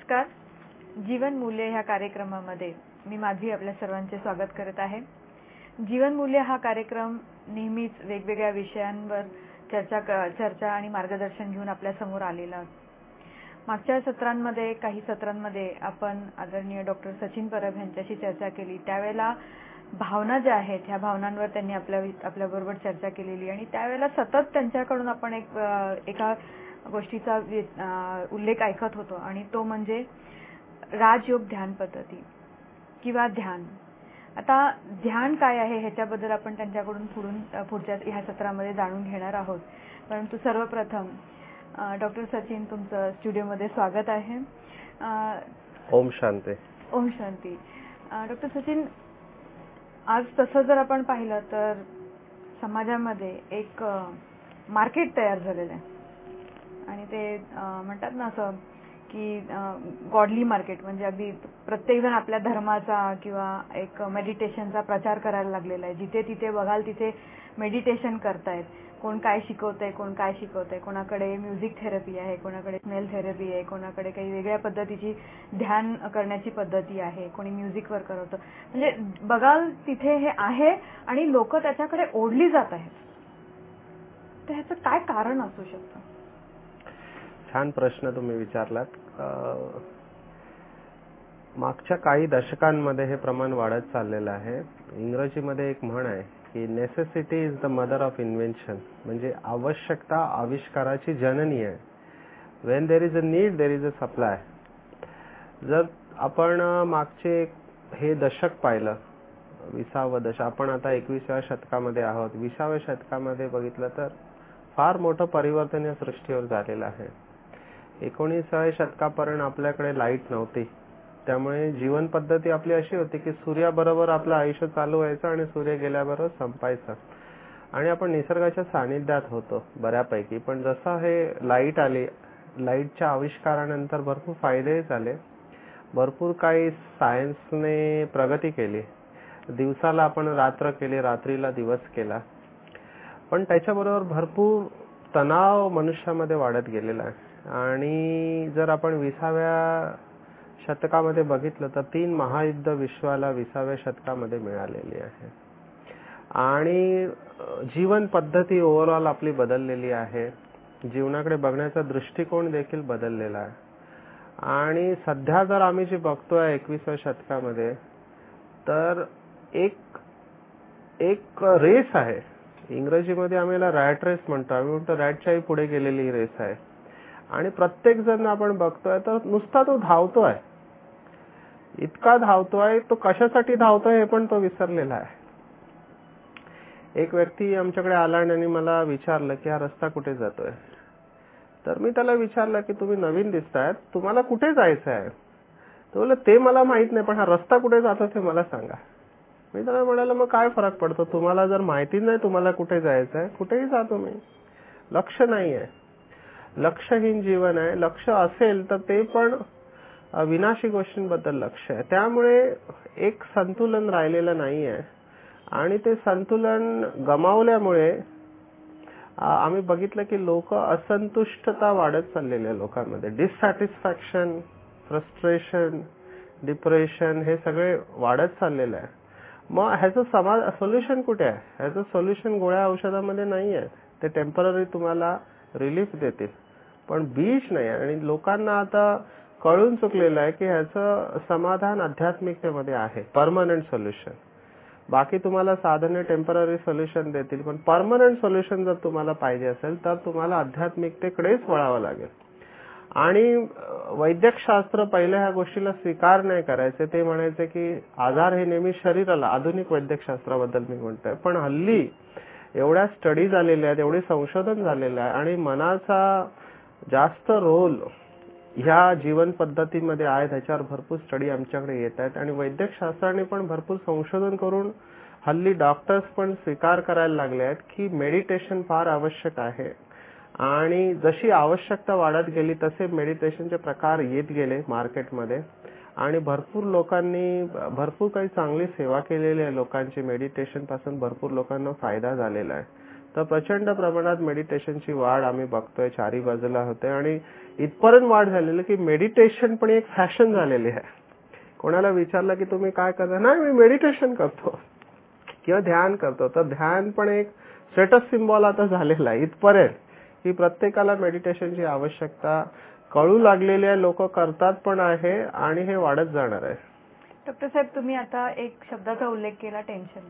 नमस्कार. जीवन मूल्य ह्या कार्यक्रमामध्ये मी माझी आपल्या सर्वांचे स्वागत करत आहे. जीवन मूल्य हा कार्यक्रम नेहमीच वेगवेगळ्या विषयांवर चर्चा आणि मार्गदर्शन घेऊन आपल्या समोर आलेला. मागच्या काही सत्रांमध्ये आपण आदरणीय डॉक्टर सचिन परब यांच्याशी चर्चा केली. त्यावेळेला भावना ज्या आहेत ह्या भावनांवर त्यांनी आपल्याबरोबर चर्चा केलेली आणि त्यावेळेला सतत त्यांच्याकडून आपण एका गोष्टीचा उल्लेख ऐकत होतो आणि तो म्हणजे राजयोग ध्यान पद्धती किंवा ध्यान. आता ध्यान काय आहे ह्याच्याबद्दल आपण त्यांच्याकडून पुढच्या ह्या सत्रामध्ये जाणून घेणार आहोत. परंतु सर्वप्रथम डॉक्टर सचिन, तुमचं स्टुडिओमध्ये स्वागत आहे. ओम शांती. ओम शांती. डॉक्टर सचिन, आज तसं जर आपण पाहिलं तर समाजामध्ये एक मार्केट तयार झालेलं आहे आणि ते म्हणतात ना असं की गॉडली मार्केट, म्हणजे अगदी प्रत्येकजण आपल्या धर्माचा किंवा एक मेडिटेशनचा प्रचार करायला लागलेला आहे. जिथे तिथे बघाल तिथे मेडिटेशन करतायत. कोण काय शिकवतंय, कोणाकडे म्युझिक थेरपी आहे, कोणाकडे स्मेल थेरपी आहे, कोणाकडे काही वेगळ्या पद्धतीची ध्यान करण्याची पद्धती आहे, कोणी म्युझिकवर करवतं. म्हणजे बघाल तिथे हे आहे आणि लोक त्याच्याकडे ओढली जात आहेत. तर ह्याचं काय कारण असू शकतं? छान प्रश्न तुम्ही विचारलात. मागच्या काही दशकांमध्ये हे प्रमाण वाढत चाललेलं आहे. इंग्रजीमध्ये एक म्हण आहे की necessity is the mother of invention, म्हणजे आवश्यकता आविष्काराची जननी आहे. When there is a need there is a supply. जर आपण मागचे हे दशक पाहिलं, 20वे दशक, आपण आता 21व्या शतकामध्ये आहोत. 20व्या शतकामध्ये बघितलं तर फार मोठं परिवर्तन या सृष्टीवर झालेलं आहे. 19व्या शतकापर्यंत आपल्याकडे लाईट नव्हती, त्यामुळे जीवन पद्धती आपली अशी होती की सूर्याबरोबर आपलं आयुष्य चालू व्हायचं आणि सूर्य गेल्याबरोबर संपायचं आणि आपण निसर्गाच्या सानिध्यात होतो बऱ्यापैकी. पण जसं हे लाईट आली, लाईटच्या आविष्कारानंतर भरपूर फायदे झाले, भरपूर काही सायन्सने प्रगती केली. दिवसाला आपण रात्र केली, रात्रीला दिवस केला, पण त्याच्याबरोबर भरपूर तणाव मनुष्यामध्ये वाढत गेलेला आहे. आणि जर आपण 20व्या शतकामध्ये बघितलं तर 3 महायुद्ध विश्वाला 20व्या शतकामध्ये मिळालेली आहे आणि जीवन पद्धती ओव्हरऑल आपली बदललेली आहे. जीवनाकडे बघण्याचा दृष्टिकोन देखील बदललेला आहे. आणि सध्या जर आम्ही जे बघतोय 21व्या शतकामध्ये, तर एक रेस आहे. इंग्रजीमध्ये आम्ही याला रॅट रेस म्हणतो. आम्ही म्हणतो रॅटच्याही पुढे गेलेली रेस आहे आणि प्रत्येक जण आपण बघतोय तर नुसता तो धावतोय, इतका धावतोय, तो कशासाठी धावतोय हे पण तो विसरलेला आहे. एक व्यक्ती आमच्याकडे आला आणि मला विचारलं की हा रस्ता कुठे जातोय. तर मी त्याला विचारलं की तुम्ही नवीन दिसतायत, तुम्हाला कुठे जायचं आहे? तो बोलला ते मला माहित नाही, पण हा रस्ता कुठे जातो ते मला सांगा. मी त्याला म्हणाला मग काय फरक पडतो, तुम्हाला जर माहिती नाही तुम्हाला कुठे जायचं आहे, कुठेही जा तुम्ही. लक्ष नाहीये, लक्षहीन जीवन आहे. लक्ष असेल तर ते पण विनाशी गोष्टींबद्दल लक्ष आहे. त्यामुळे एक संतुलन राहिलेलं नाहीये आणि ते संतुलन गमावल्यामुळे आम्ही बघितलं की लोक असंतुष्टता वाढत चाललेली आहे लोकांमध्ये. डिससॅटिस्फॅक्शन, फ्रस्ट्रेशन, डिप्रेशन हे सगळे वाढत चाललेलं आहे. मग ह्याचं सोल्युशन कुठे आहे? ह्याचं सोल्युशन गोळ्या औषधामध्ये नाही आहे. ते टेम्पररी तुम्हाला रिलीफ देतील, पण बीज नाही. आणि लोकांना आता कळून चुकलेलं आहे की ह्याचं समाधान आध्यात्मिकतेमध्ये आहे, परमनंट सोल्युशन. बाकी तुम्हाला साधने टेम्पररी सोल्युशन देतील, पण परमनंट सोल्युशन जर तुम्हाला पाहिजे असेल तर तुम्हाला आध्यात्मिकतेकडेच वळावं लागेल. आणि वैद्यकशास्त्र पहिले ह्या गोष्टीला स्वीकार नाही करायचे. ते म्हणायचे की आजार हे नेहमी शरीराला, आधुनिक वैद्यकशास्त्राबद्दल मी म्हणतोय, पण हल्ली एवढ्या स्टडी झालेल्या आहेत, एवढे संशोधन झालेलं आहे आणि मनाचा जास्त रोल ह्या जीवन पद्धतीमध्ये आहे. त्याच्यावर भरपूर स्टडी आमच्याकडे येत आहेत आणि वैद्यकशास्त्राने पण भरपूर संशोधन करून हल्ली डॉक्टर्स पण स्वीकार करायला लागले आहेत की मेडिटेशन फार आवश्यक आहे. आणि जशी आवश्यकता वाढत गेली तसे मेडिटेशनचे प्रकार येत गेले मार्केटमध्ये आणि भरपूर लोकांनी भरपूर काही चांगली सेवा केलेली आहे लोकांची. मेडिटेशन पासून भरपूर लोकांना फायदा झालेला आहे. तर प्रचंड प्रमाणात मेडिटेशनची वाढ आम्ही बघतोय, चारी बाजूला होते. आणि इथपर्यंत वाढ झालेली की मेडिटेशन पण एक फॅशन झालेली आहे. कोणाला विचारलं की तुम्ही काय करता, नाही मी मेडिटेशन करतो किंवा ध्यान करतो. तर ध्यान पण एक स्टेटस सिम्बॉल आता झालेला आहे इथपर्यंत की प्रत्येकाला मेडिटेशनची आवश्यकता कळू लागलेली आहे, लोक करतात पण आहे आणि हे वाढत जाणार आहे. डॉक्टर साहेब, तुम्ही आता एक शब्दाचा उल्लेख केला, टेन्शन.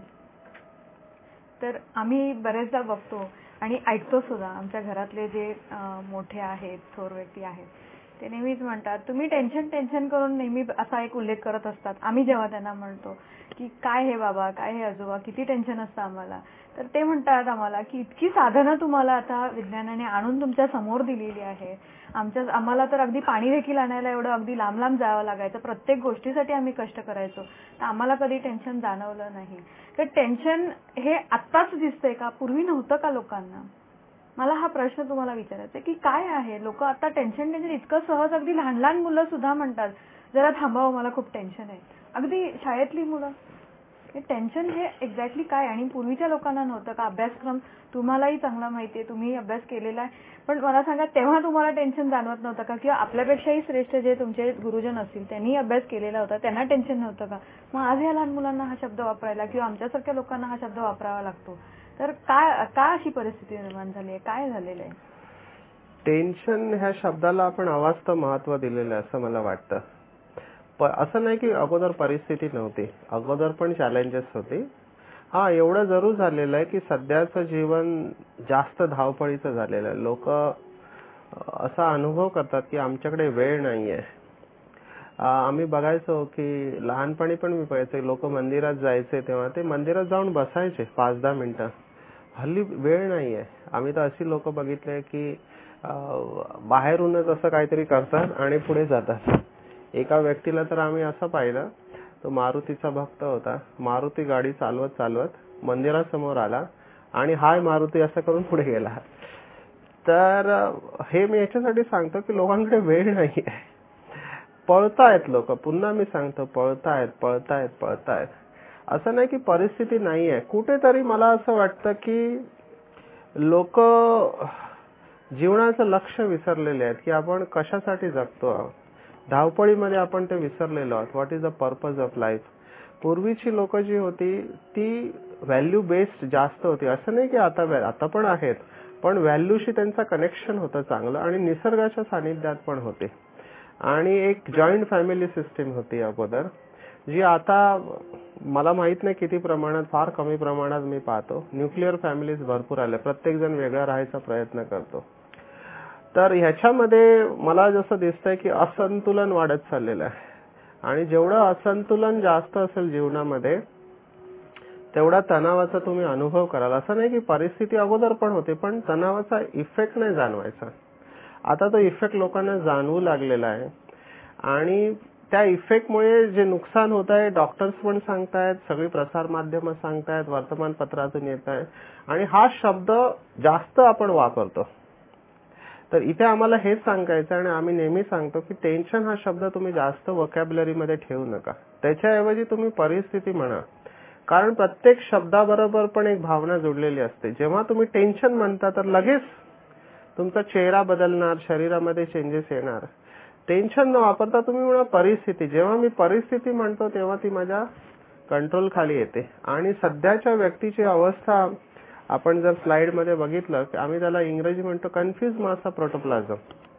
तर आम्ही बरेचदा बघतो आणि ऐकतो सुद्धा, आमच्या घरातले जे मोठे आहेत, थोर व्यक्ती आहेत, ते नेहमीच म्हणतात तुम्ही टेन्शन करून नेहमी असा एक उल्लेख करत असतात. आम्ही जेव्हा त्यांना म्हणतो की काय हे बाबा, काय हे आजोबा, किती टेन्शन असतं आम्हाला, तर ते म्हणतात आम्हाला की इतकी साधनं तुम्हाला आता विज्ञानाने आणून तुमच्या समोर दिलेली आहे. आम्हाला तर अगदी पाणी देखील आणायला एवढं अगदी लांब लांब जावं लागायचं, प्रत्येक गोष्टीसाठी आम्ही कष्ट करायचो, तर आम्हाला कधी टेन्शन जाणवलं नाही. तर टेन्शन हे आत्ताच दिसतंय का, पूर्वी नव्हतं का लोकांना? मला हा प्रश्न तुम्हाला विचारायचा आहे की काय आहे, लोक आता टेन्शन इतकं सहज, अगदी लहान लहान मुलं सुद्धा म्हणतात जरा थांबावं, मला खूप टेन्शन आहे. अगदी शाळेतली मुलं. हे टेन्शन हे एक्झॅक्टली काय? आणि पूर्वीच्या लोकांना नव्हतं का? अभ्यासक्रम तुम्हालाही चांगला माहितीये, तुम्ही अभ्यास केलेला आहे, पण मला सांगा तेव्हा तुम्हाला टेन्शन जाणवत नव्हतं का? किंवा आपल्यापेक्षाही श्रेष्ठ जे तुमचे गुरुजन असतील त्यांनी अभ्यास केलेला होता, त्यांना टेन्शन नव्हतं का? मग आज या लहान मुलांना हा शब्द वापरायला किंवा आमच्यासारख्या लोकांना हा शब्द वापरावा लागतो. तर का अशी परिस्थिती निर्माण झाली आहे? काय झालेलं आहे? टेन्शन ह्या शब्दाला आपण अवास्तव महत्व दिलेलं आहे असं मला वाटतं. असं नाही की अगोदर परिस्थिती नव्हती, अगोदर पण चॅलेंजेस होती. हा, एवढं जरूर झालेलं आहे की सध्याचं जीवन जास्त धावपळीचं झालेलं आहे. लोक असा अनुभव करतात की आमच्याकडे वेळ नाहीये. आम्ही बघायचो की लहानपणी पण मी बघायचो, लोक मंदिरात जायचे तेव्हा ते मंदिरात जाऊन बसायचे 5-10 मिनिटं. हल्ली वेळ नाहीये. आम्ही तर अशी लोक बघितले की बाहेरूनच असं काहीतरी करतात आणि पुढे जातात. एका व्यक्तीला तर आम्ही असं पाहिलं, तो मारुतीचा भक्त होता. मारुती गाडी चालवत चालवत मंदिरासमोर आला आणि हाय मारुती असं करून पुढे गेला. तर हे मी याच्यासाठी सांगतो की लोकांकडे वेळ नाहीये, पळतायत लोक. पुन्हा मी सांगतो, पळतायत. असं नाही की परिस्थिती नाहीये. कुठेतरी मला असं वाटतं की लोक जीवनाचं लक्ष विसरलेले आहेत की आपण कशासाठी जगतो आहोत. धावपळीमध्ये आपण ते विसरलेलो आहोत. What is the purpose of life. पूर्वीची लोक जी होती ती व्हॅल्यू बेस्ड जास्त होती. असं नाही की आता पण आहेत, पण व्हॅल्यूशी त्यांचं कनेक्शन होतं चांगलं आणि निसर्गाच्या सानिध्यात पण होते. आणि एक जॉईंट फॅमिली सिस्टीम होती अगोदर, जी आता मला माहित नाही किती प्रमाणात, फार कमी प्रमाणात मी पाहतो. न्यूक्लिअर फॅमिलीज भरपूर आल्या, प्रत्येक जण वेगळा राहायचा प्रयत्न करतो. तर ह्याच्यामध्ये मला जसं दिसतंय की असंतुलन वाढत चाललेलं आहे. आणि जेवढं असंतुलन जास्त असेल जीवनामध्ये तेवढा तणावाचा तुम्ही अनुभव कराल. असं नाही की परिस्थिती अगोदर पण होते, पण तणावाचा इफेक्ट नाही जाणवायचा. आता तो इफेक्ट लोकांना जाणवू लागलेला आहे. आणि त्या इफेक्टमुळे जे नुकसान होत आहे डॉक्टर्स पण सांगतायत, सगळी प्रसार माध्यमं सांगतायत, वर्तमानपत्रातून येत आहे. आणि हा शब्द जास्त आपण वापरतो. तर इथे आम्हाला हेच सांगायचं आणि आम्ही नेहमी सांगतो की टेन्शन हा शब्द तुम्ही जास्त व्होकॅब्युलरीमध्ये ठेवू नका. त्याच्याऐवजी तुम्ही परिस्थिती म्हणा. कारण प्रत्येक शब्दाबरोबर पण एक भावना जोडलेली असते. जेव्हा तुम्ही टेन्शन म्हणता तर लगेच तुमचा चेहरा बदलणार, शरीरामध्ये चेंजेस येणार. टेन्शन न वापरता तुम्ही म्हणा परिस्थिती. जेव्हा मी परिस्थिती म्हणतो तेव्हा ती माझ्या कंट्रोल खाली येते. आणि सध्याच्या व्यक्तीची अवस्था आपण जर स्लाइड मध्ये बघितलं की आम्ही त्याला इंग्रजी म्हणतो कन्फ्युज मास ऑफ प्रोटोप्लाझम.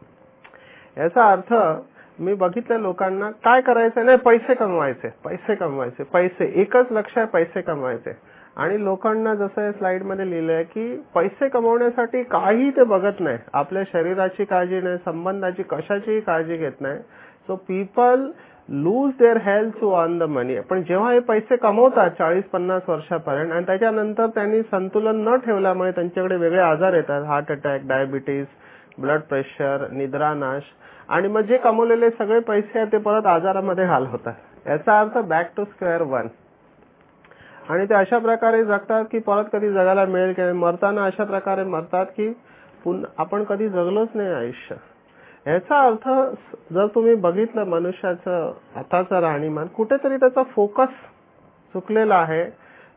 याचा अर्थ मी बघितलं लोकांना काय करायचं नाही, पैसे कमवायचे, एकच लक्ष आहे पैसे कमवायचे. आणि लोकांना जसं स्लाइड मध्ये लिहिलंय की पैसे कमवण्यासाठी काही ते बघत नाही, आपल्या शरीराची काळजी नाही, संबंधाची कशाचीही काळजी घेत नाही. So people lose their health to earn the money. पण जेव्हा हे पैसे कमवतात 40-50 वर्षापर्यंत आणि त्याच्यानंतर त्यांनी संतुलन न ठेवल्यामुळे त्यांच्याकडे वेगळे आजार येतात, heart attack, diabetes, blood pressure, निद्रानाश. आणि मग जे कमवलेले सगळे पैसे आहेत ते परत आजारामध्ये घालवतात. याचा अर्थ बॅक टू स्क्वेअर वन. आणि ते अशा प्रकारे जगतात की परत कधी जगायला मिळेल की मरताना अशा प्रकारे मरतात की आपण कधी जगलोच नाही आयुष्य. याचा अर्थ जर तुम्ही बघितलं मनुष्याचं आताचं राहणीमान, कुठेतरी त्याचा फोकस चुकलेला आहे.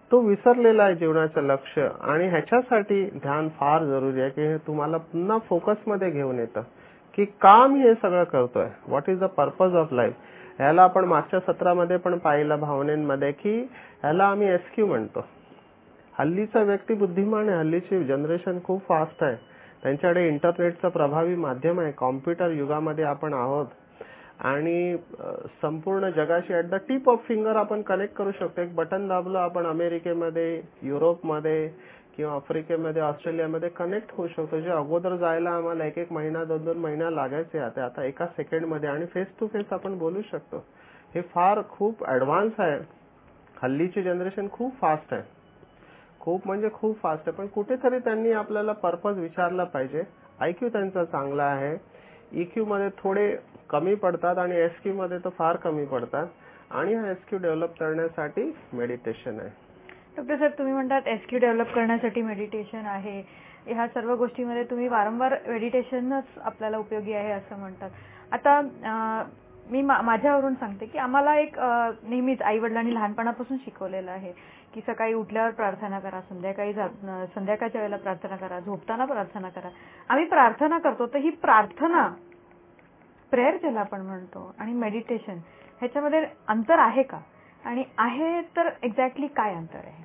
तो विसरलेला आहे जीवनाचं लक्ष. आणि ह्याच्यासाठी ध्यान फार जरुरी आहे की हे तुम्हाला पुन्हा फोकसमध्ये घेऊन येतं की का मी हे सगळं करतोय, what is the purpose of life. ह्याला आपण मागच्या सत्रामध्ये पण पाहिलं भावनेमध्ये की ह्याला आम्ही एसक्यू म्हणतो. हल्लीचा व्यक्ती बुद्धिमान आहे, हल्लीची जनरेशन खूप फास्ट आहे, त्यांच्याकडे इंटरनेटचं प्रभावी माध्यम आहे, कॉम्प्युटर युगामध्ये आपण आहोत आणि संपूर्ण जगाशी at the tip of finger आपण कनेक्ट करू शकतो. एक बटन दाबलं आपण अमेरिकेमध्ये, युरोपमध्ये किंवा आफ्रिकेमध्ये, ऑस्ट्रेलियामध्ये कनेक्ट होऊ शकतो. जे अगोदर जायला आम्हाला 1-1 महिना 2-2 महिना लागायचे आता एका सेकंडमध्ये, आणि फेस टू फेस आपण बोलू शकतो. हे फार खूप ऍडव्हान्स आहे. हल्लीची जनरेशन खूप फास्ट आहे, खूप म्हणजे खूप फास्ट आहे. पण कुठेतरी त्यांनी आपल्याला पर्पज विचारला पाहिजे. आयक्यू त्यांचा चांगला आहे, इक्यू मध्ये थोडे कमी पडतात आणि एसक्यू मध्ये तर फार कमी पडतात. आणि हा एसक्यू डेव्हलप करण्यासाठी मेडिटेशन आहे. डॉक्टर साहेब, तुम्ही म्हणतात एसक्यू डेव्हलप करण्यासाठी मेडिटेशन आहे. ह्या सर्व गोष्टींमध्ये तुम्ही वारंवार मेडिटेशनच आपल्याला उपयोगी आहे असं म्हणतात. आता मी माझ्यावरून सांगते की आम्हाला एक नेहमीच आई वडिलांनी लहानपणापासून शिकवलेलं आहे की सकाळी उठल्यावर प्रार्थना करा, संध्याकाळच्या वेळेला प्रार्थना करा, झोपताना प्रार्थना करा. आम्ही प्रार्थना करतो, तर ही प्रार्थना, प्रेयर ज्याला आपण म्हणतो, आणि मेडिटेशन ह्याच्यामध्ये अंतर आहे का, आणि आहे तर एक्झॅक्टली काय अंतर आहे?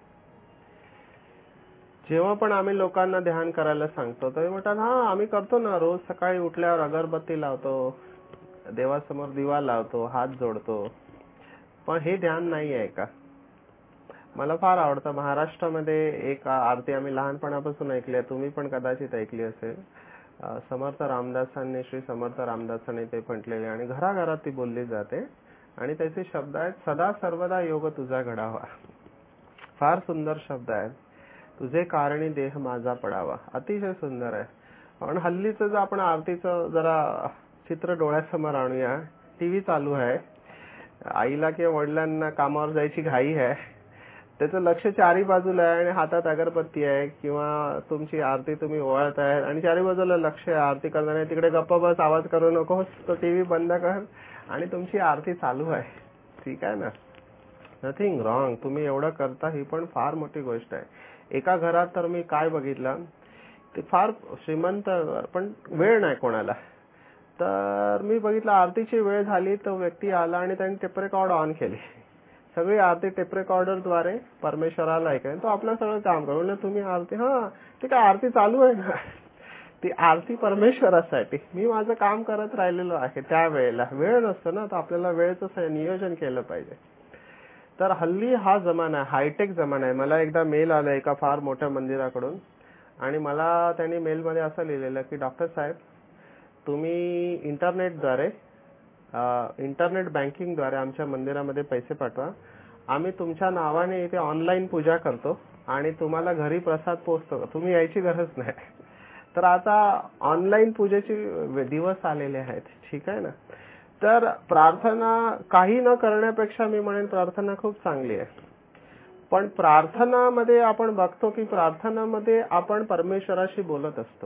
जेव्हा पण आम्ही लोकांना ध्यान करायला सांगतो तर म्हणतात हा आम्ही करतो ना, रोज सकाळी उठल्यावर अगरबत्ती लावतो, देवासमोर दिवा लावतो, हात जोडतो. पण हे ध्यान नाही आहे का? मला फार आवडतं, महाराष्ट्रामध्ये एक आरती आम्ही लहानपणापासून ऐकली आहे, तुम्ही पण कदाचित ऐकली असेल. समर्थ रामदासांनी, श्री समर्थ रामदासांनी ते म्हटलेले, आणि घराघरात ती बोलली जाते. आणि त्याचे शब्द आहेत, सदा सर्वदा योग तुझा घडावा. फार सुंदर शब्द आहेत. तुझे कारणी देह माझा पडावा. अतिशय सुंदर आहे. पण हल्लीचं जर आपण आरतीचं जरा चित्र डोळ्यासमोर आणूया. टीव्ही चालू आहे, आईला किंवा वडिलांना कामावर जायची घाई आहे, त्याचं लक्ष चारी बाजूला आहे आणि हातात अगरबत्ती आहे किंवा तुमची आरती तुम्ही ओवाळत आहे आणि चारी बाजूला लक्ष आहे आरती करणारे. तिकडे गप्पा बस, आवाज करू नकोस, तो टीव्ही बंद कर आणि तुमची आरती चालू आहे. ठीक आहे ना, नथिंग रॉंग. तुम्ही एवढं करता, ही पण फार मोठी गोष्ट आहे. एका घरात तर मी काय बघितलं, ते फार श्रीमंत पण वेळ नाही कोणाला, तर मी बघितलं आरतीची वेळ झाली तर व्यक्ती आला आणि त्यांनी टेप रेकॉर्ड ऑन केली. सगळी आरती टेप रेकॉर्डर द्वारे परमेश्वराला ऐकाय, तो आपलं सगळं काम करू ना. तुम्ही आरती, हा ती काय आरती चालू आहे ना, ती आरती परमेश्वरासाठी. मी माझं काम करत राहिलेलो आहे. त्या वेळेला वेळ नसतो ना, तर आपल्याला वेळेचं नियोजन केलं पाहिजे. तर हल्ली हा जमाना आहे, हायटेक जमाना आहे. मला एकदा मेल आला एका फार मोठ्या मंदिराकडून, आणि मला त्यांनी मेलमध्ये असं लिहिलेलं की डॉक्टर साहेब, तुम्ही इंटरनेटद्वारे, इंटरनेट बँकिंगद्वारे आमच्या मंदिरामध्ये पैसे पाठवा. आम्ही तुमच्या नावाने इथे ऑनलाईन पूजा करतो आणि तुम्हाला घरी प्रसाद पोहोचतो, तुम्ही यायची गरज नाही. तर आता ऑनलाईन पूजेचे दिवस आलेले आहेत. ठीक आहे ना. तर प्रार्थना काही न करण्यापेक्षा मी म्हणेन प्रार्थना खूप चांगली आहे. पण प्रार्थनामध्ये आपण बघतो की प्रार्थनामध्ये आपण परमेश्वराशी बोलत असतो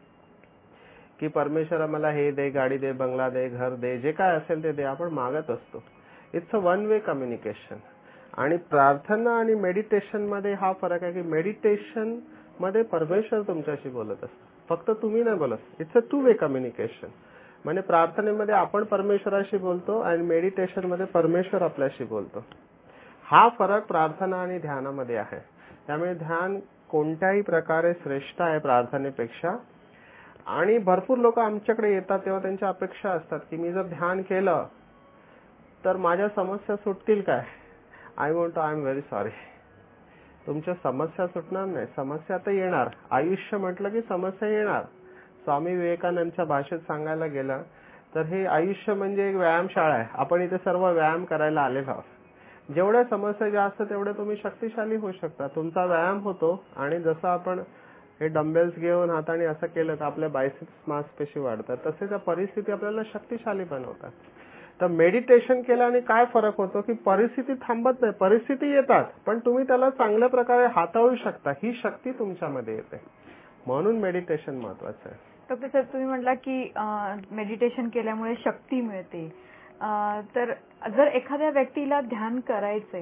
की परमेश्वरा मला हे दे, गाडी दे, बंगला दे, घर दे, जे काय असेल ते दे, आपण मागत असतो. It's a one way communication. आणि प्रार्थना आणि मेडिटेशन मध्ये हा फरक आहे की मेडिटेशन मध्ये परमेश्वर तुमच्याशी बोलत असतो, फक्त तुम्ही नाही बोलत. It's a two way communication. म्हणजे प्रार्थनेमध्ये आपण परमेश्वराशी बोलतो आणि मेडिटेशन मध्ये परमेश्वर आपल्याशी बोलतो. हा फरक प्रार्थना आणि ध्यानामध्ये आहे. त्यामुळे ध्यान कोणत्याही प्रकारे श्रेष्ठ आहे प्रार्थनेपेक्षा. आणि भरपूर लोक आमच्याकडे येतात तेव्हा त्यांच्या अपेक्षा असतात की मी जर ध्यान केलं तर माझ्या समस्या सुटतील काय. आय म्हणतो आय एम व्हेरी सॉरी, तुमच्या समस्या सुटणार नाही. समस्या तर येणार, आयुष्य म्हटलं की समस्या येणार. स्वामी विवेकानंदच्या भाषेत सांगायला गेलं तर हे आयुष्य म्हणजे एक व्यायामशाळा आहे. आपण इथे सर्व व्यायाम करायला आलेलो आहोत. जेवढ्या समस्या जास्त तेवढे तुम्ही शक्तिशाली होऊ शकता. तुमचा व्यायाम होतो. आणि जसं आपण हे डंबेल्स घेऊन हाताने असं केलं तर आपल्या बायसेप्स मांसपेशी वाढतात, तसे त्या परिस्थिती आपल्याला शक्तिशाली बनवतात. तर मेडिटेशन केल्याने काय फरक होतो की परिस्थिती थांबत नाही, परिस्थिती येतात पण तुम्ही त्याला चांगल्या प्रकारे हाताळू शकता. ही शक्ती तुमच्यामध्ये येते. म्हणून मेडिटेशन महत्वाचं आहे. डॉक्टर साहेब, तुम्ही म्हटला की मेडिटेशन केल्यामुळे शक्ती मिळते. तर जर एखाद्या व्यक्तीला ध्यान करायचंय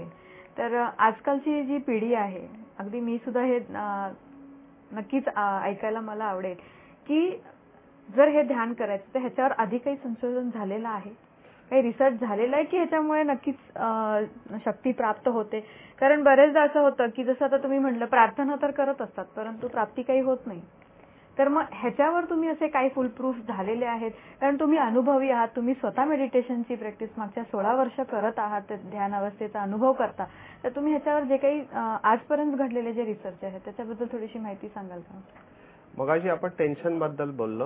तर आजकालची जी पिढी आहे, अगदी मी सुद्धा हे नक्कीच ऐकायला मला आवडेल की जर हे ध्यान करायचं तर ह्याच्यावर आधी काही संशोधन झालेलं आहे, काही रिसर्च झालेला आहे की ह्याच्यामुळे नक्कीच शक्ती प्राप्त होते? कारण बरेचदा असं होतं की जसं आता तुम्ही म्हटलं, प्रार्थना तर करत असतात परंतु प्राप्ती काही होत नाही. तर मग ह्याच्यावर तुम्ही असे काही फुल प्रूफ झालेले आहेत? कारण तुम्ही अनुभवी आहात, तुम्ही स्वतः मेडिटेशनची प्रॅक्टिस मागच्या 16 वर्ष करत आहात, ध्यान अवस्थेचा अनुभव करता. तर तुम्ही ह्याच्यावर जे काही आजपर्यंत घडलेले जे रिसर्च आहे त्याच्याबद्दल थोडीशी माहिती सांगाल का? मगाशी आपण टेन्शन बद्दल बोललो.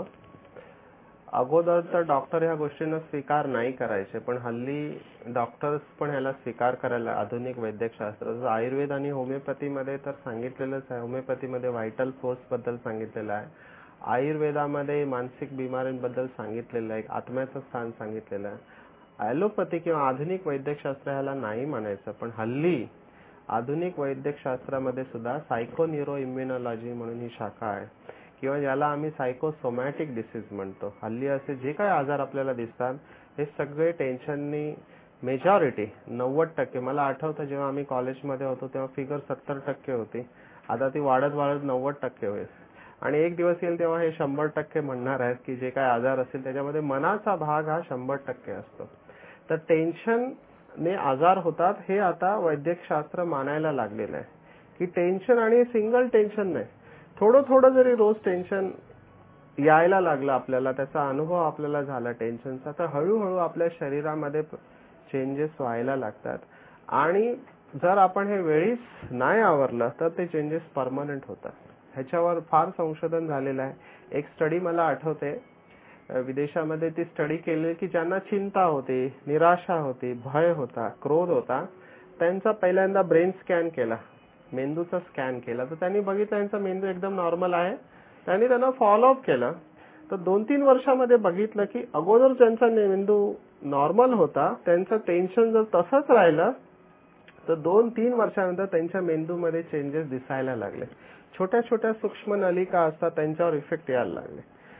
अगोदर तर डॉक्टर ह्या गोष्टींना स्वीकार नाही करायचे, पण हल्ली डॉक्टर्स पण ह्याला स्वीकार करायला, आधुनिक वैद्यकशास्त्र. जसं आयुर्वेद आणि होमिओपॅथीमध्ये तर सांगितलेलंच आहे. होमिओपॅथीमध्ये व्हायटल फोर्स बद्दल सांगितलेलं आहे, आयुर्वेदामध्ये मानसिक बिमारींबद्दल सांगितलेलं आहे, आत्म्याचं स्थान सांगितलेलं आहे. ॲलोपॅथी किंवा आधुनिक वैद्यकशास्त्र ह्याला नाही म्हणायचं, पण हल्ली आधुनिक वैद्यकशास्त्रामध्ये सुद्धा सायको इम्युनॉलॉजी म्हणून ही शाखा आहे, किंवा ज्याला आम्ही सायकोसोमॅटिक डिसीज म्हणतो. हल्ली असे जे काही आजार आपल्याला दिसतात हे सगळे टेन्शननी, मेजॉरिटी 90%. मला आठवतं जेव्हा आम्ही कॉलेजमध्ये होतो तेव्हा फिगर 70% होती, आता ती वाढत वाढत 90% होईल. आणि एक दिवस येईल तेव्हा हे 100% म्हणणार आहेत की जे काही आजार असेल त्याच्यामध्ये मनाचा भाग हा 100% असतो. तर टेन्शनने आजार होतात हे आता वैद्यकशास्त्र मानायला लागलेलं आहे की टेन्शन, आणि सिंगल टेन्शन नाही, थोडं थोडं जरी रोज टेन्शन यायला लागलं आपल्याला, त्याचा अनुभव आपल्याला झाला टेन्शनचा, तर हळूहळू आपल्या शरीरामध्ये चेंजेस व्हायला लागतात. आणि जर आपण हे वेळीच नाही आवरलं तर ते चेंजेस परमनंट होतात. ह्याच्यावर फार संशोधन झालेलं आहे. एक स्टडी मला आठवते, विदेशामध्ये ती स्टडी केली की ज्यांना चिंता होती, निराशा होती, भय होता, क्रोध होता, त्यांचा पहिल्यांदा ब्रेन स्कॅन केला, मेंदूचा स्कॅन केला, तर त्यांनी बघितलं त्यांचा मेंदू एकदम नॉर्मल आहे. त्यांनी त्यांना फॉलोअप केलं, तर 2-3 वर्षामध्ये बघितलं की अगोदर ज्यांचा मेंदू नॉर्मल होता त्यांचं टेन्शन जर तसंच राहिलं तर 2-3 वर्षानंतर त्यांच्या मेंदूमध्ये चेंजेस दिसायला लागले. छोट्या छोट्या सूक्ष्म नलिका असतात त्यांच्यावर इफेक्ट यायला लागले,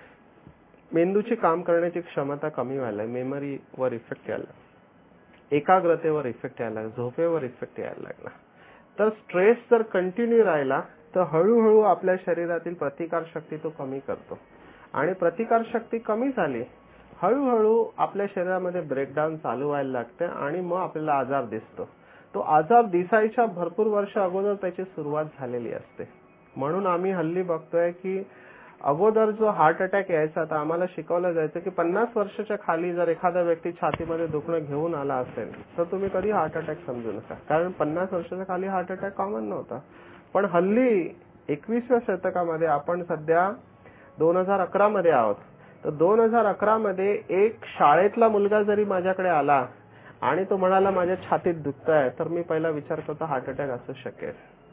मेंदूची काम करण्याची क्षमता कमी व्हायला, मेमरीवर इफेक्ट यायला, एकाग्रतेवर इफेक्ट यायला, झोपेवर इफेक्ट यायला लागला. तर स्ट्रेस जर कंटिन्यू राहिला तर हळूहळू आपल्या शरीरातील प्रतिकार शक्ती तो कमी करतो, आणि प्रतिकार शक्ती कमी झाली हळूहळू आपल्या शरीरामध्ये ब्रेकडाऊन चालू व्हायला लागते, आणि मग आपल्याला आजार दिसतो. तो आजार दिसायच्या भरपूर वर्ष अगोदर त्याची सुरुवात झालेली असते. म्हणून आम्ही हल्ली बघतोय की अगोदर जो हार्ट अटॅक यायचा तर आम्हाला शिकवलं जायचं की 50 वर्षाच्या खाली जर एखादा व्यक्ती छातीमध्ये दुखणं घेऊन आला असेल तर तुम्ही कधी हार्ट अटॅक समजू नका, कारण 50 वर्षाच्या खाली हार्ट अटॅक कॉमन नव्हता. पण हल्ली 21व्या शतकामध्ये आपण सध्या 2011 मध्ये आहोत, तर 2011 मध्ये एक शाळेतला मुलगा जरी माझ्याकडे आला आणि तो म्हणाला माझ्या छातीत दुखतंय, तर मी पहिला विचार करतो हार्ट अटॅक असू शकेल.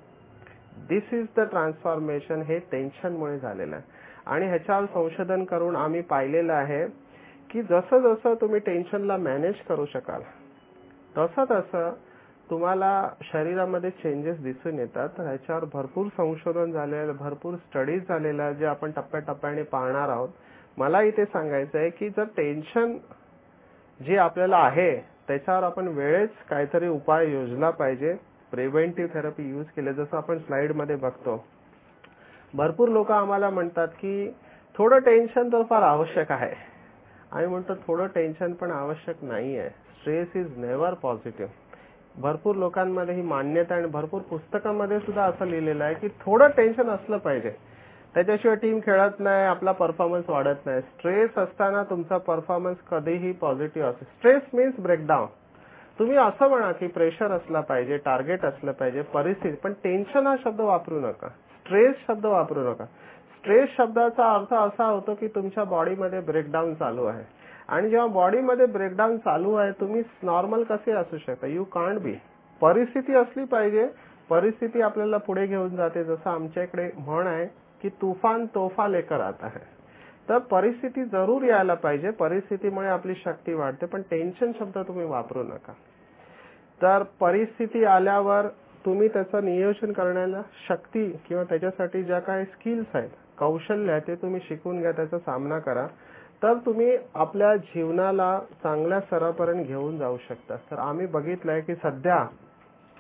This is the transformation. हे टेन्शनमुळे झालेलं आहे. आणि ह्याच्यावर संशोधन करून आम्ही पाहिलेलं आहे की जसं जसं तुम्ही टेन्शनला मॅनेज करू शकाल तसं तसं तुम्हाला शरीरामध्ये चेंजेस दिसून येतात. तर ह्याच्यावर भरपूर संशोधन झालेलं, भरपूर स्टडीज झालेल्या जे आपण टप्प्याटप्प्याने पाहणार आहोत. मला इथे सांगायचं आहे की जर टेन्शन जे आपल्याला आहे त्याच्यावर आपण वेळेच काहीतरी उपाय योजला पाहिजे, प्रिव्हेंटिव्ह थेरपी यूज केले. जसं आपण स्लाइडमध्ये बघतो, भरपूर लोक आम्हाला म्हणतात की थोडं टेन्शन तर फार आवश्यक आहे. आम्ही म्हणतो थोडं टेन्शन पण आवश्यक नाही आहे. Stress is never positive. भरपूर लोकांमध्ये ही मान्यता, आणि भरपूर पुस्तकांमध्ये सुद्धा असं लिहिलेलं आहे की थोडं टेन्शन असलं पाहिजे, त्याच्याशिवाय टीम खेळत नाही, आपला परफॉर्मन्स वाढत नाही. स्ट्रेस असताना तुमचा परफॉर्मन्स कधीही पॉझिटिव्ह असतो. Stress means breakdown. तुम्ही असं म्हणा की प्रेशर असला पाहिजे, टार्गेट असलं पाहिजे, परिस्थिती, पण टेन्शन हा शब्द वापरू नका, स्ट्रेस शब्द वापरू नका. स्ट्रेस शब्दाचा अर्थ असा होतो की तुमच्या बॉडीमध्ये ब्रेकडाऊन चालू आहे, आणि जेव्हा बॉडीमध्ये ब्रेकडाऊन चालू आहे तुम्ही नॉर्मल कसे असू शकता? You can't be. परिस्थिती असली पाहिजे, परिस्थिती आपल्याला पुढे घेऊन जाते. जसं आमच्या इकडे म्हण आहे की तूफान तोफा लेकर आता है. तर परिस्थिती जरूर यायला पाहिजे, परिस्थितीमुळे आपली शक्ती वाढते, पण टेन्शन शब्द तुम्ही वापरू नका. तर परिस्थिती आल्यावर तुम्ही त्याचं नियोजन करण्याला शक्ती किंवा त्याच्यासाठी ज्या काही स्किल्स आहेत, कौशल्य आहे, ते तुम्ही शिकून घ्या, त्याचा सामना करा, तर तुम्ही आपल्या जीवनाला चांगल्या स्तरापर्यंत घेऊन जाऊ शकता. तर आम्ही बघितलंय की सध्या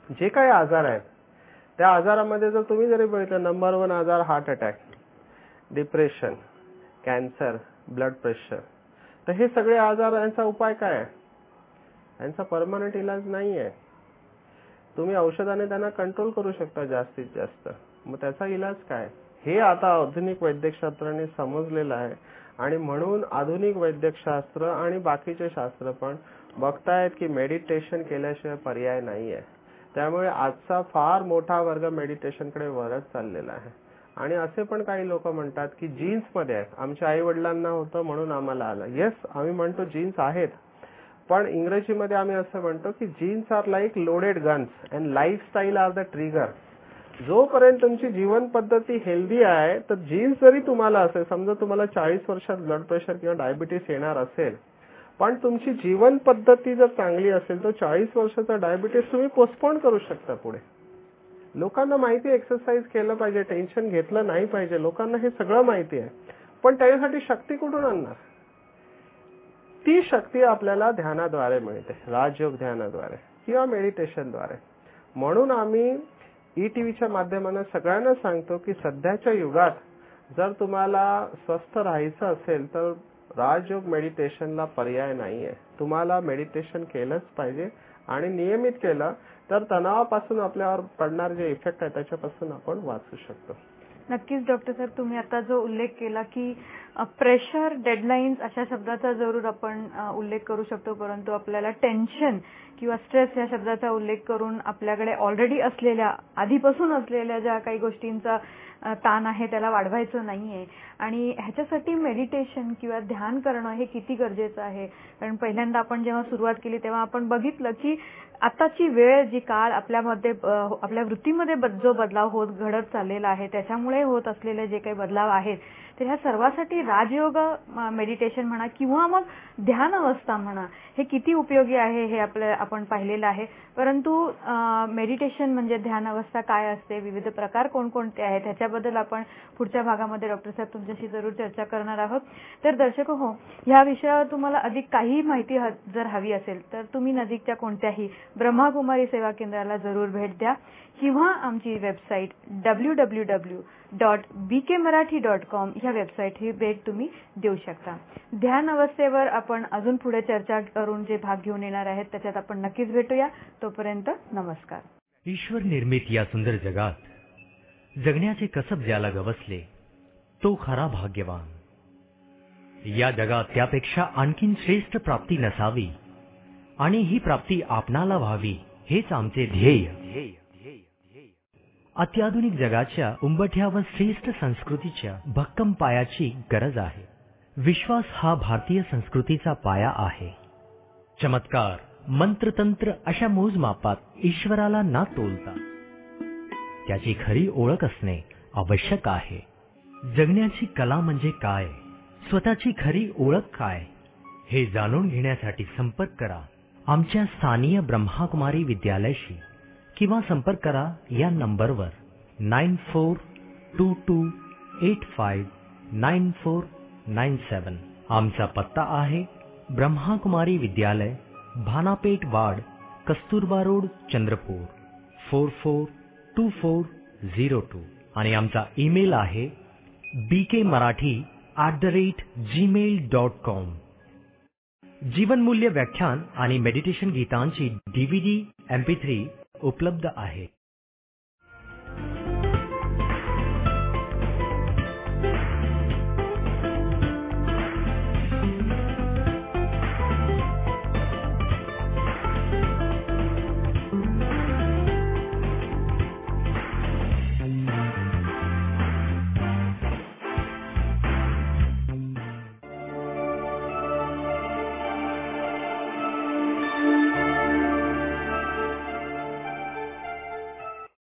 जे काही आजार आहेत त्या आजारामध्ये जर तुम्ही जरी बघितलं, नंबर 1 आजार heart attack, depression, cancer, blood pressure, तर हे सगळे आजार यांचा उपाय काय आहे? यांचा परमनंट इलाज नाही आहे. तुम्ही औषधाने त्यांना कंट्रोल करू शकता जास्तीत जास्त. मग त्याचा इलाज काय? हे आता आधुनिक वैद्यकशास्त्राने समजलेलं आहे आणि म्हणून आधुनिक वैद्यकशास्त्र आणि बाकीचे शास्त्र पण बघतायत की मेडिटेशन केल्याशिवाय पर्याय नाहीये. त्यामुळे आजचा फार मोठा वर्ग मेडिटेशनकडे वळत चाललेला आहे. आणि असे पण काही लोक म्हणतात की जीन्स मध्ये आहे, आमच्या आई वडिलांना होतं म्हणून आम्हाला आलं. येस, आम्ही म्हणतो जीन्स आहेत, पण इंग्रजीमध्ये आम्ही असं म्हणतो की genes are like loaded guns and lifestyle are the trigger. जोपर्यंत तुमची जीवन पद्धती हेल्दी आहे तर जीन्स जरी तुम्हाला असेल, समजा तुम्हाला 40 वर्षात ब्लड प्रेशर किंवा डायबिटीस येणार असेल, पण तुमची जीवन पद्धती जर चांगली असेल तर 40 वर्षाचा डायबिटीस तुम्ही पोस्टपोन करू शकता पुढे. लोकांना माहिती आहे एक्सरसाइज केलं पाहिजे, टेन्शन घेतलं नाही पाहिजे, लोकांना हे सगळं माहिती आहे, पण त्याच्यासाठी शक्ती कुठून आणणार? ती शक्ती आपल्याला ध्यानाद्वारे मिळते, राजयोग ध्यानाद्वारे किंवा मेडिटेशनद्वारे. म्हणून आम्ही ईटीव्हीच्या माध्यमाने सगळ्यांना सांगतो की सध्याच्या युगात जर तुम्हाला स्वस्थ राहायचं असेल तर राजयोग मेडिटेशनला पर्याय नाहीये. तुम्हाला मेडिटेशन केलंच पाहिजे आणि नियमित केलं तर तणावापासून आपल्यावर पडणारे जे इफेक्ट आहे त्याच्यापासून आपण वाचू शकतो. नक्कीच डॉक्टर साहेब, तुम्ही आता जो उल्लेख केला की प्रेशर, डेडलाईन्स अशा शब्दाचा जरूर आपण उल्लेख करू शकतो, परंतु आपल्याला टेन्शन किंवा स्ट्रेस या शब्दाचा उल्लेख करून आपल्याकडे ऑलरेडी असलेल्या, आधीपासून असलेल्या ज्या काही गोष्टींचा ताण आहे त्याला वाढवायचं नाहीये. आणि ह्याच्यासाठी मेडिटेशन किंवा ध्यान करणं हे किती गरजेचं आहे. कारण पहिल्यांदा आपण जेव्हा सुरुवात केली तेव्हा आपण बघितलं की आताची वेळ, जी काळ आपल्यामध्ये, आपल्या वृत्तीमध्ये जो बदलाव घडत चाललेला आहे, त्याच्यामुळे होत असलेले जे काही बदलाव आहेत तर ह्या सर्वांसाठी राजयोग मेडिटेशन म्हणा किंवा मग ध्यान अवस्था म्हणा हे किती उपयोगी आहे हे आपण पाहिलेलं आहे. परंतु मेडिटेशन म्हणजे ध्यान अवस्था काय असते, विविध प्रकार कोणकोणते आहेत, ह्याच्याबद्दल आपण पुढच्या भागामध्ये डॉक्टर साहेब तुमच्याशी जरूर चर्चा करणार आहोत. तर दर्शको हो, ह्या विषयावर तुम्हाला अधिक काही माहिती जर हवी असेल तर तुम्ही नजीकच्या कोणत्याही ब्रह्माकुमारी सेवा केंद्राला जरूर भेट द्या किंवा आमची वेबसाईट www.bkmarathi.com ह्या वेबसाईट ही भेट तुम्ही देऊ शकता. ध्यान अवस्थेवर आपण अजून पुढे चर्चा करून जे भाग घेऊन येणार आहेत त्याच्यात आपण नक्कीच भेटूया. तोपर्यंत नमस्कार. ईश्वर निर्मित या सुंदर जगात जगण्याचे कसब ज्याला गवसले तो खरा भाग्यवान. या जगात त्यापेक्षा आणखीन श्रेष्ठ प्राप्ती नसावी आणि ही प्राप्ती आपणाला व्हावी हेच आमचे ध्येय. अत्याधुनिक जगाच्या उंबठ्यावर श्रेष्ठ संस्कृतीच्या भक्कम पायाची गरज आहे. विश्वास हा भारतीय संस्कृतीचा पाया आहे. चमत्कार, मंत्रतंत्र अशा मोजमापात ईश्वराला न तोलता त्याची खरी ओळख असणे आवश्यक आहे. जगण्याची कला म्हणजे काय, स्वतःची खरी ओळख काय हे जाणून घेण्यासाठी संपर्क करा आमच्या स्थानीय ब्रह्माकुमारी विद्यालयाशी किंवा संपर्क करा या नंबरवर 9422859497. आमचा पत्ता आहे ब्रह्माकुमारी विद्यालय, भानापेठ वाड, कस्तुरबा रोड, चंद्रपूर 442402 आणि आमचा ईमेल आहे bkmarathi@gmail.com. जीवनमूल्य व्याख्यान आणि मेडिटेशन गीतांची DVD MP3 उपलब्ध आहे.